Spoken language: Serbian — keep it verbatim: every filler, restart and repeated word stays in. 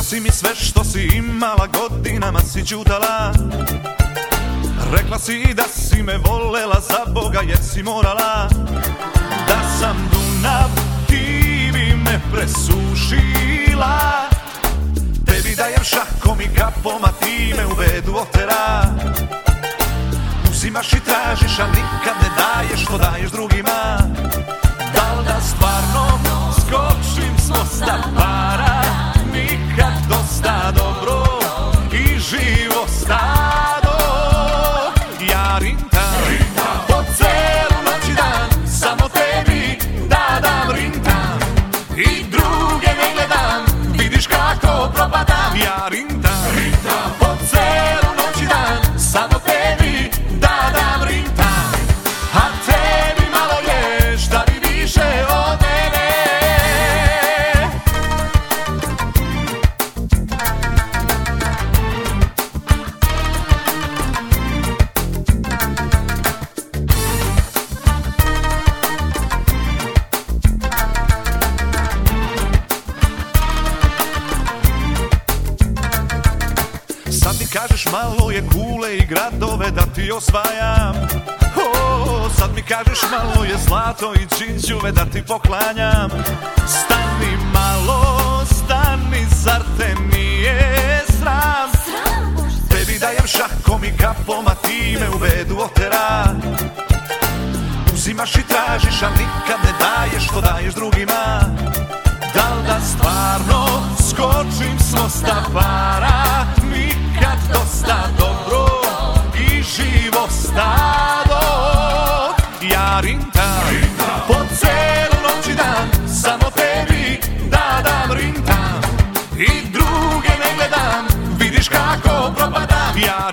si mi sve što si imala, godinama si ćutala. Rekla si da si me volela za Boga jer si morala. Da sam Dunav, ti bi me presušila. Tebi dajem šakom i kapom, a ti me u bedu otera. Uzimaš i tražiš, a nikad ne daješ što daješ drugima. Dal da stvarno skočim s mosta para, nikad dosta dobro i živo stado. Ja rintam po celu noć i dan, samo tebi da dam rintam. I druge ne gledam, vidiš kako propadam. Ja rintam po celu noć i dan, samo tebi da dam rintam. A tebi malo je, šta bi više od mene. Sad mi kažeš malo je kule i gradove da ti osvajam. Oh, sad mi kažeš malo je zlato i džinđuve da ti poklanjam. Stani malo, stani, zar te nije sram? Tebi dajem šakom i kapom, a ti me u bedu otera. Uzimaš i tražiš, a nikad ne daješ što daješ drugima. Dal da stvarno skočim s mosta para, nikad dosta dobro i živo stado. Ja rintam po celu noć i dan, samo tebi da dam rintam. I druge ne gledam, vidiš kako propadam. Ja